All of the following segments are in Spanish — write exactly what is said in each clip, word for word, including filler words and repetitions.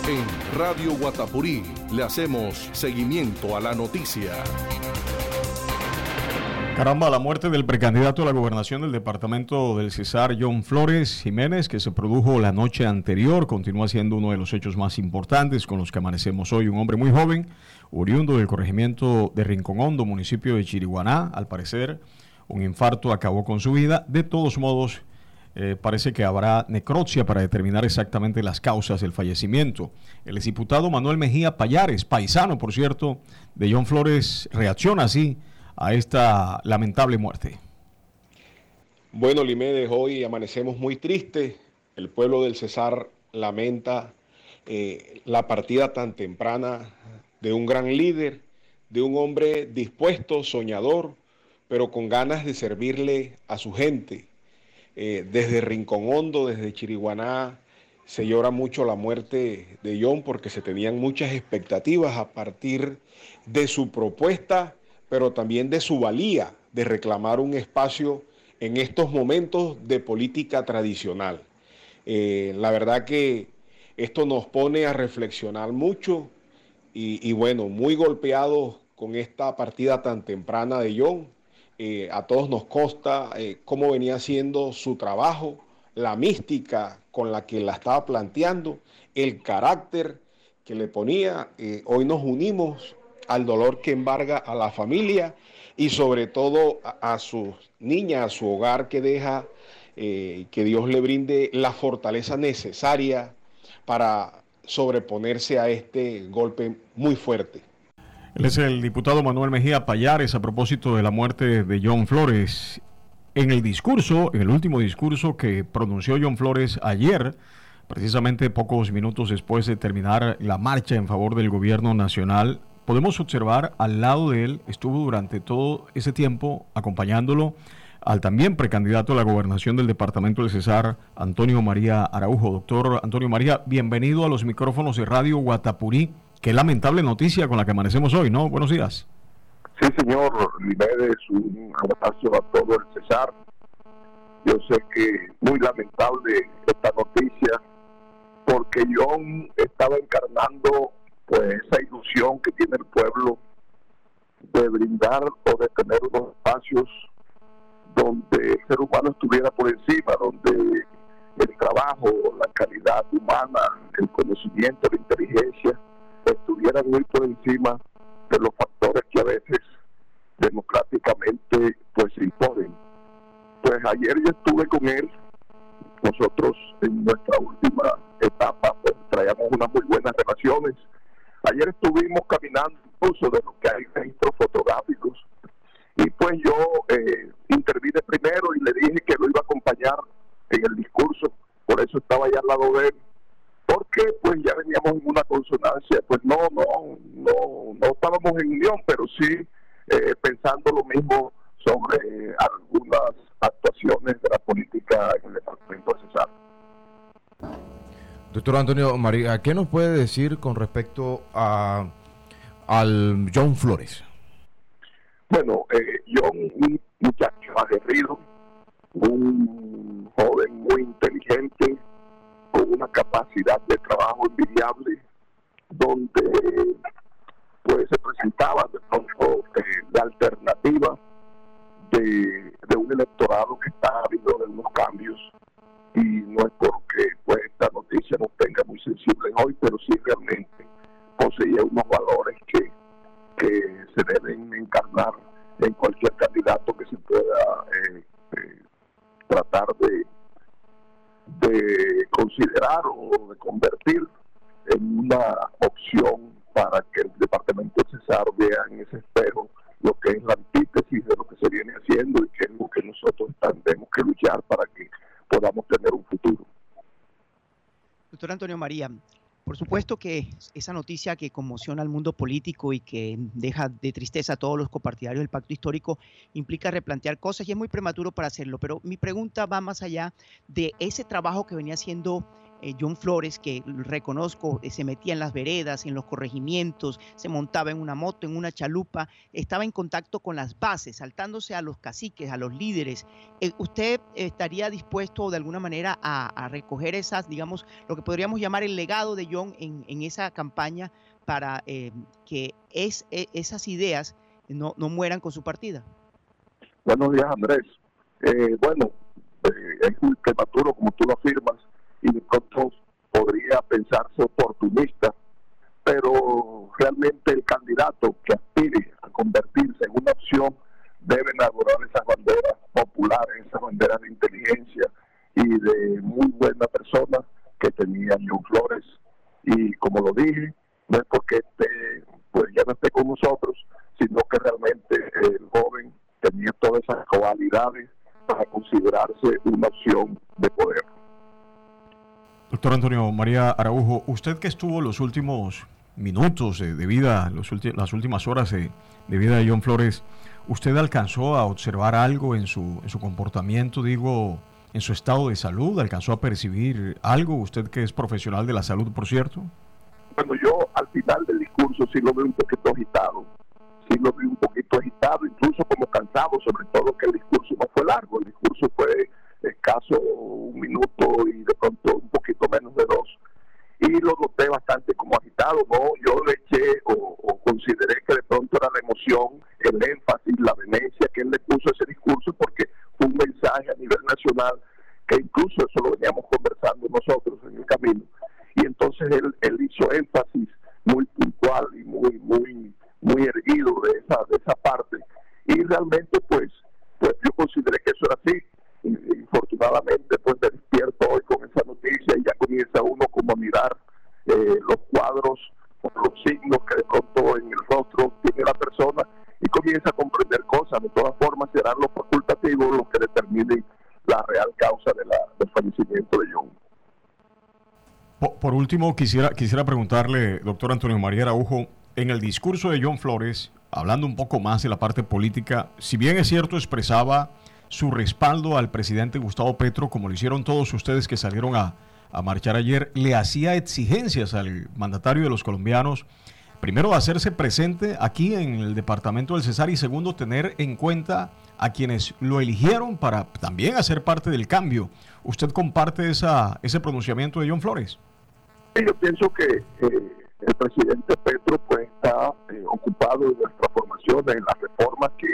En Radio Guatapurí le hacemos seguimiento a la noticia. Caramba, la muerte del precandidato a la gobernación del departamento del Cesar, John Flores Jiménez, que se produjo la noche anterior, continúa siendo uno de los hechos más importantes con los que amanecemos hoy. Un hombre muy joven, oriundo del corregimiento de Rincón Hondo, municipio de Chiriguaná. Al parecer, un infarto acabó con su vida. De todos modos, eh, parece que habrá necropsia para determinar exactamente las causas del fallecimiento. El exdiputado Manuel Mejía Payares, paisano, por cierto, de John Flores, reacciona así a esta lamentable muerte. Bueno, Limedes, hoy amanecemos muy tristes. El pueblo del Cesar lamenta eh, la partida tan temprana de un gran líder, de un hombre dispuesto, soñador, pero con ganas de servirle a su gente. Eh, desde Rincón Hondo, desde Chiriguaná, se llora mucho la muerte de John porque se tenían muchas expectativas a partir de su propuesta, pero también de su valía de reclamar un espacio en estos momentos de política tradicional. Eh, la verdad que esto nos pone a reflexionar mucho y, y bueno, muy golpeados con esta partida tan temprana de John. Eh, a todos nos consta eh, cómo venía haciendo su trabajo, la mística con la que la estaba planteando, el carácter que le ponía. Eh, hoy nos unimos al dolor que embarga a la familia y sobre todo a, a sus niñas, a su hogar que deja, eh, que Dios le brinde la fortaleza necesaria para sobreponerse a este golpe muy fuerte. Él es el diputado Manuel Mejía Payares a propósito de la muerte de John Flores. En el discurso, en el último discurso que pronunció John Flores ayer, precisamente pocos minutos después de terminar la marcha en favor del gobierno nacional, podemos observar al lado de él, estuvo durante todo ese tiempo acompañándolo al también precandidato a la gobernación del departamento del Cesar, Antonio María Araujo. Doctor Antonio María, bienvenido a los micrófonos de Radio Guatapurí. Qué lamentable noticia con la que amanecemos hoy, ¿no? Buenos días. Sí, señor Limedes, un abrazo a todo el Cesar. Yo sé que muy lamentable esta noticia, porque John estaba encarnando pues esa ilusión que tiene el pueblo de brindar o de tener unos espacios donde el ser humano estuviera por encima, donde el trabajo, la calidad humana, el conocimiento, la inteligencia estuvieran muy por encima de los factores que a veces democráticamente pues se imponen. Pues ayer yo estuve con él. Nosotros en nuestra última etapa pues traíamos unas muy buenas relaciones. Ayer estuvimos caminando incluso de lo que hay registros fotográficos y pues yo eh, intervine primero y le dije que lo iba a acompañar en el discurso, por eso estaba allá al lado de él, porque pues ya veníamos en una consonancia, pues no, no, no, no estábamos en unión, pero sí eh, pensando lo mismo sobre algunas actuaciones de la política en el departamento de Cesar. Doctor Antonio María, ¿qué nos puede decir con respecto a al John Flores? Bueno, eh, John, un muchacho aguerrido, un joven muy inteligente, con una capacidad de trabajo envidiable, donde pues se presentaba de pronto eh, la alternativa de, de un electorado que está habiendo unos cambios. Y no es porque pues esta noticia nos tenga muy sensibles hoy, pero sí realmente poseía unos valores que, que se deben encarnar en cualquier candidato que se pueda eh, eh, tratar de, de considerar o de convertir en una opción para que el departamento de Cesar vea en ese espejo lo que es la antítesis de lo que se viene haciendo y que es lo que nosotros tenemos que luchar para que podamos tener un futuro. Doctor Antonio María, por supuesto que esa noticia que conmociona al mundo político y que deja de tristeza a todos los copartidarios del pacto histórico implica replantear cosas y es muy prematuro para hacerlo, pero mi pregunta va más allá de ese trabajo que venía haciendo eh, John Flores, que reconozco, eh, se metía en las veredas, en los corregimientos, se montaba en una moto, en una chalupa, estaba en contacto con las bases, saltándose a los caciques, a los líderes. Eh, ¿Usted estaría dispuesto de alguna manera a, a recoger esas, digamos, lo que podríamos llamar el legado de John en, en esa campaña para eh, que es, eh, esas ideas no, no mueran con su partida? Buenos días, Andrés. Eh, bueno, eh, es muy prematuro, como tú lo afirmas, y de pronto podría pensarse oportunista, pero realmente el candidato que aspire a convertirse en una opción debe elaborar esas banderas populares, esas banderas de inteligencia y de muy buena persona que tenía John Flores. Y como lo dije, no es porque esté, pues ya no esté con nosotros, sino que realmente el joven tenía todas esas cualidades para considerarse una opción de poder. Doctor Antonio María Araujo, usted que estuvo los últimos minutos de, de vida, los ulti- las últimas horas de, de vida de John Flores, ¿usted alcanzó a observar algo en su, en su comportamiento, digo, en su estado de salud? ¿Alcanzó a percibir algo? Usted que es profesional de la salud, por cierto. Bueno, yo al final del discurso sí lo veo un poquito agitado, sí lo vi un poquito agitado, incluso como cansado, sobre todo que el discurso no fue largo, el discurso fue escaso un minuto y de pronto un poquito menos de dos, y lo noté bastante como agitado, ¿no? Yo le eché o, o consideré que de pronto era la emoción, el énfasis, la vehemencia que él le puso a ese discurso, porque fue un mensaje a nivel nacional que incluso eso lo veníamos conversando nosotros en el camino, y entonces él, él hizo énfasis muy puntual y muy, muy muy erguido de esa de esa parte, y realmente pues pues yo consideré que eso era así, y, y afortunadamente pues me despierto hoy con esa noticia y ya comienza uno como a mirar eh, los cuadros, los signos que de pronto en el rostro tiene la persona, y comienza a comprender cosas. De todas formas serán los facultativos los que determinen la real causa de la, del fallecimiento de John. Por, por último, quisiera quisiera preguntarle, doctor Antonio María Araujo, en el discurso de John Flores, hablando un poco más de la parte política, si bien es cierto expresaba su respaldo al presidente Gustavo Petro, como lo hicieron todos ustedes que salieron a, a marchar ayer, le hacía exigencias al mandatario de los colombianos, primero, hacerse presente aquí en el departamento del Cesar, y segundo, tener en cuenta a quienes lo eligieron para también hacer parte del cambio. ¿Usted comparte esa, ese pronunciamiento de John Flores? Sí, yo pienso que eh, el presidente Petro pues está eh, ocupado en las transformaciones, en las reformas que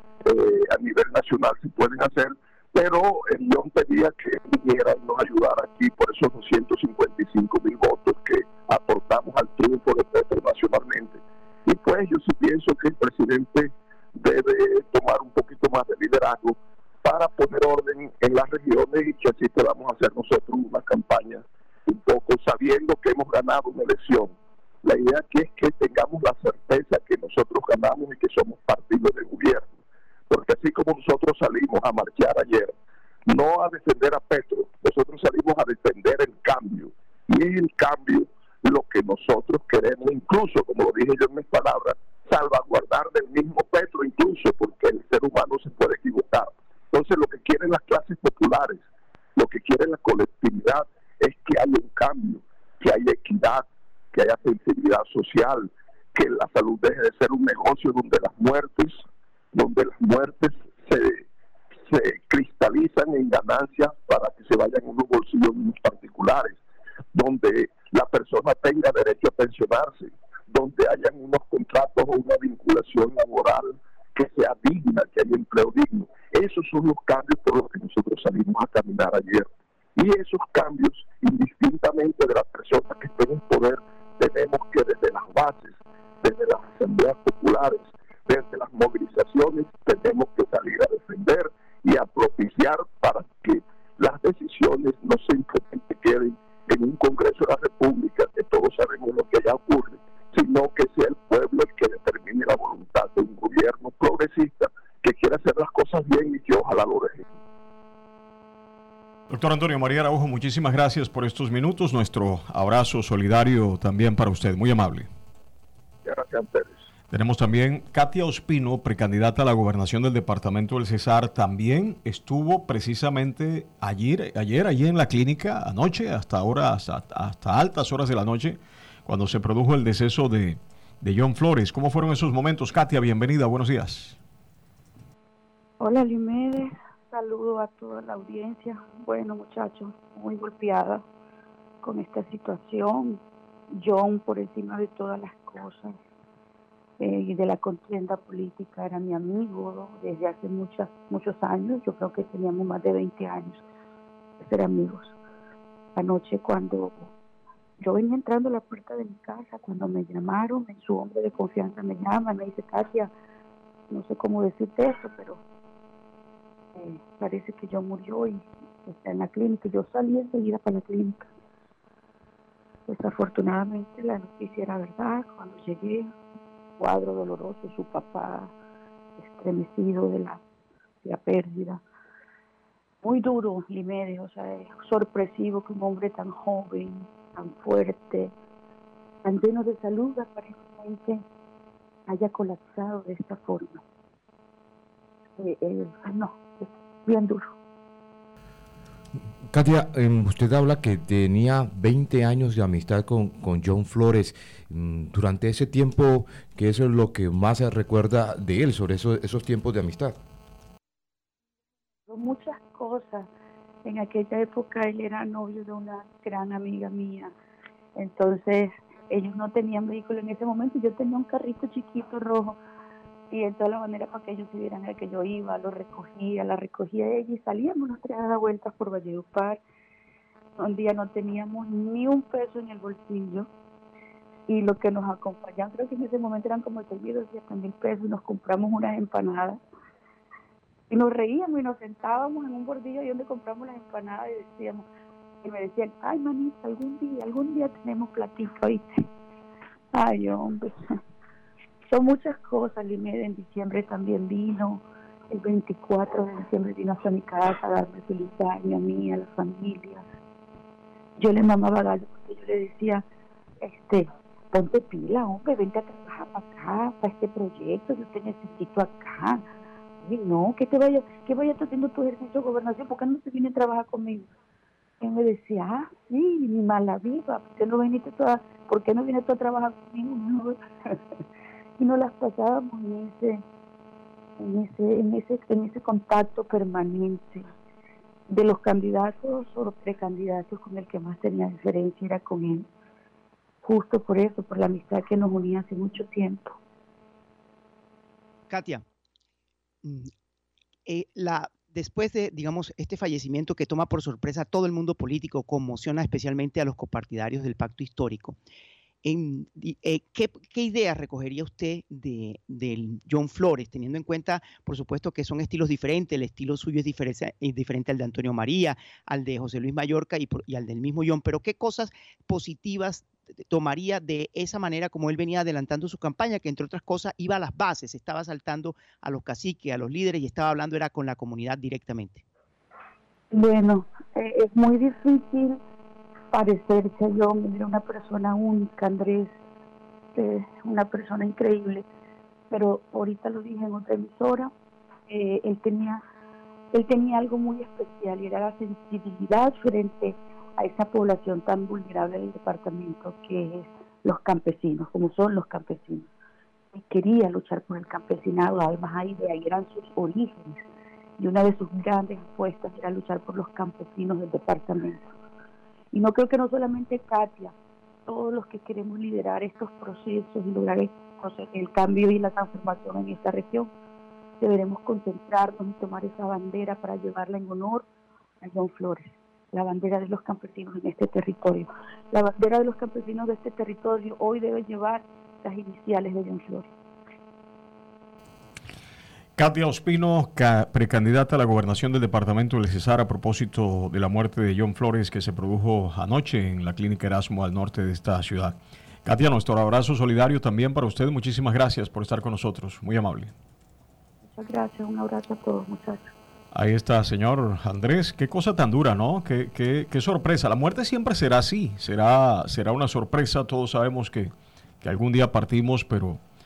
eh, a nivel nacional se pueden hacer, pero el John pedía que viniera y nos ayudara aquí por esos doscientos cincuenta y cinco mil votos que aportamos al triunfo de Petro nacionalmente. Y pues yo sí pienso que el presidente debe tomar un poquito más de liderazgo para poner orden en las regiones, y que así podamos hacer nosotros una campaña un poco sabiendo que hemos ganado una elección. La idea aquí es que tengamos la certeza que nosotros ganamos y que somos partido de gobierno, porque así como nosotros salimos a marchar ayer, no a defender a Petro, nosotros salimos a defender el cambio, y es el cambio lo que nosotros queremos, incluso, como lo dije yo en mis palabras, salvaguardar del mismo Petro, incluso porque el ser humano se puede equivocar. Entonces lo que quieren las clases populares, lo que quiere la colectividad es que haya un cambio, que haya equidad, que haya sensibilidad social, que la salud deje de ser un negocio donde las muertes, donde las muertes se, se cristalizan en ganancias para que se vayan unos bolsillos particulares, donde la persona tenga derecho a pensionarse, donde hayan unos contratos o una vinculación laboral que sea digna, que haya empleo digno. Esos son los cambios por los que nosotros salimos a caminar ayer. Y esos cambios, indistintamente de las personas que estén en poder, tenemos que desde las bases, desde las asambleas populares, desde las movilizaciones, tenemos que salir a defender y a propiciar para que las decisiones no simplemente queden en un Congreso de la República, que todos sabemos lo que allá ocurre, sino que sea el pueblo el que determine la voluntad de un gobierno progresista que quiera hacer las cosas bien y que ojalá lo deje. Doctor Antonio María Araujo, muchísimas gracias por estos minutos. Nuestro abrazo solidario también para usted. Muy amable. Gracias a ustedes. Tenemos también Katia Ospino, precandidata a la gobernación del departamento del Cesar. También estuvo precisamente ayer, ayer allí en la clínica, anoche, hasta ahora, hasta, hasta altas horas de la noche, cuando se produjo el deceso de, de John Flores. ¿Cómo fueron esos momentos? Katia, bienvenida, buenos días. Hola, Limedes, saludo a toda la audiencia. Bueno, muchachos, muy golpeada con esta situación. John, por encima de todas las cosas, Eh, y de la contienda política, era mi amigo, ¿no? Desde hace muchas, muchos años. Yo creo que teníamos más de veinte años de ser amigos. Anoche, cuando yo venía entrando a la puerta de mi casa, cuando me llamaron, su hombre de confianza me llama, me dice: Katia, no sé cómo decirte esto, pero eh, parece que John murió y está en la clínica. Yo salí enseguida para la clínica. Desafortunadamente la noticia era verdad. Cuando llegué, cuadro doloroso, su papá estremecido de la, de la pérdida. Muy duro, Limedes, o sea, es sorpresivo que un hombre tan joven, tan fuerte, tan lleno de salud, aparentemente haya colapsado de esta forma. Eh, eh, no, es bien duro. Katia, eh, usted habla que tenía veinte años de amistad con, con John Flores. Durante ese tiempo, ¿qué es lo que más se recuerda de él sobre esos, esos tiempos de amistad? Muchas cosas. En aquella época él era novio de una gran amiga mía. Entonces, ellos no tenían vehículo en ese momento. Yo tenía un carrito chiquito rojo. Y de todas las maneras, para que ellos se vieran a que yo iba, lo recogía, la recogía ella y salíamos los tres a dar vueltas por Valledupar. Un día no teníamos ni un peso en el bolsillo y lo que nos acompañaban, creo que en ese momento eran como seis mil o siete mil pesos, y nos compramos unas empanadas y nos reíamos y nos sentábamos en un bordillo y donde compramos las empanadas y decíamos, y me decían: ay, manita, algún día, algún día tenemos platica, ¿oíste? Ay, hombre. Son muchas cosas. Limedes en diciembre también vino, el veinticuatro de diciembre vino hasta mi casa a darme feliz año a mí, a la familia. Yo le mamaba gallo porque yo le decía: este, ponte pila, hombre, vente a trabajar para acá, para este proyecto, yo te necesito acá. Y no, que te vaya, que vaya haciendo tu ejercicio de gobernación, ¿por qué no te viene a trabajar conmigo? Y me decía: ah, sí, mi mala viva, ¿por qué no viniste toda, por qué no vienes tú a trabajar conmigo? No. Y nos las pasábamos en ese, en ese, en ese, en ese contacto permanente. De los candidatos o precandidatos, con el que más tenía diferencia era con él. Justo por eso, por la amistad que nos unía hace mucho tiempo. Katia, eh, la, después de, digamos, este fallecimiento que toma por sorpresa a todo el mundo político, conmociona especialmente a los copartidarios del pacto histórico, En, eh, ¿qué, ¿qué ideas recogería usted de, de John Flores, teniendo en cuenta, por supuesto, que son estilos diferentes? El estilo suyo es diferente, es diferente al de Antonio María, al de José Luis Mallorca y, y al del mismo John, pero ¿qué cosas positivas tomaría de esa manera como él venía adelantando su campaña, que entre otras cosas iba a las bases, estaba saltando a los caciques, a los líderes y estaba hablando era con la comunidad directamente? Bueno, eh, es muy difícil parecerse a John. Era una persona única, Andrés, eh, una persona increíble, pero ahorita lo dije en otra emisora, eh, él tenía él tenía algo muy especial y era la sensibilidad frente a esa población tan vulnerable del departamento que es los campesinos, como son los campesinos. Él quería luchar por el campesinado, además ahí de ahí eran sus orígenes, y una de sus grandes apuestas era luchar por los campesinos del departamento. Y no creo que no solamente Katia, todos los que queremos liderar estos procesos y lograr el, el cambio y la transformación en esta región, deberemos concentrarnos y tomar esa bandera para llevarla en honor a John Flores, la bandera de los campesinos en este territorio. La bandera de los campesinos de este territorio hoy debe llevar las iniciales de John Flores. Katia Ospino, precandidata a la gobernación del departamento del Cesar, a propósito de la muerte de John Flores que se produjo anoche en la clínica Erasmo al norte de esta ciudad. Katia, nuestro abrazo solidario también para usted. Muchísimas gracias por estar con nosotros. Muy amable. Muchas gracias. Un abrazo a todos, muchachos. Ahí está, señor Andrés. Qué cosa tan dura, ¿no? Qué, qué, qué sorpresa. La muerte siempre será así. Será, será una sorpresa. Todos sabemos que, que algún día partimos, pero...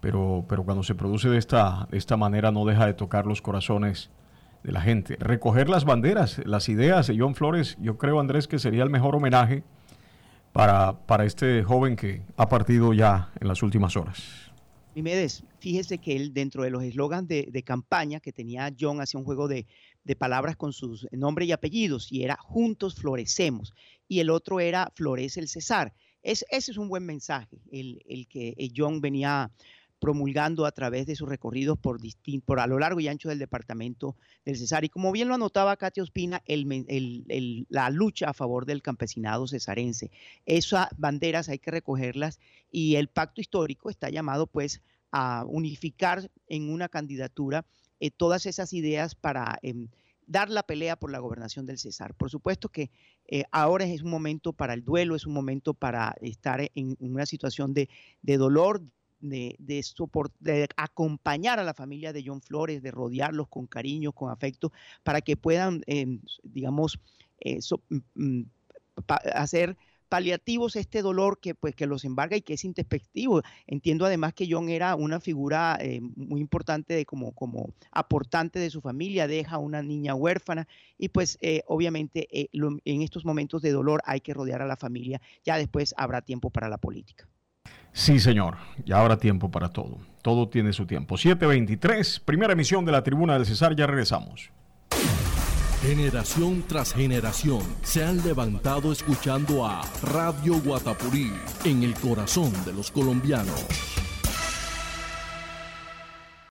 pero, pero cuando se produce de esta, de esta manera no deja de tocar los corazones de la gente. Recoger las banderas, las ideas de John Flores, yo creo, Andrés, que sería el mejor homenaje para, para este joven que ha partido ya en las últimas horas. Diomedes, fíjese que él, dentro de los eslogans de, de campaña que tenía John, hacía un juego de, de palabras con sus nombres y apellidos, y era Juntos Florecemos, y el otro era Florece el Cesar. Es, ese es un buen mensaje, el, el que John venía promulgando a través de sus recorridos por, por a lo largo y ancho del departamento del Cesar. Y como bien lo anotaba Katia Ospina, el, el, el, la lucha a favor del campesinado cesarense. Esas banderas hay que recogerlas y el pacto histórico está llamado pues a unificar en una candidatura eh, todas esas ideas para eh, dar la pelea por la gobernación del Cesar. Por supuesto que eh, ahora es un momento para el duelo, es un momento para estar en, en una situación de, de dolor, De, de, soport, de acompañar a la familia de John Flores, de rodearlos con cariño, con afecto, para que puedan, eh, digamos, eh, so, mm, pa, hacer paliativos este dolor que, pues, que los embarga y que es introspectivo. Entiendo además que John era una figura eh, muy importante de como, como aportante de su familia, deja una niña huérfana y pues eh, obviamente eh, lo, en estos momentos de dolor hay que rodear a la familia, ya después habrá tiempo para la política. Sí, señor. Ya habrá tiempo para todo. Todo tiene su tiempo. siete veintitrés, primera emisión de la Tribuna del Cesar. Ya regresamos. Generación tras generación se han levantado escuchando a Radio Guatapurí en el corazón de los colombianos.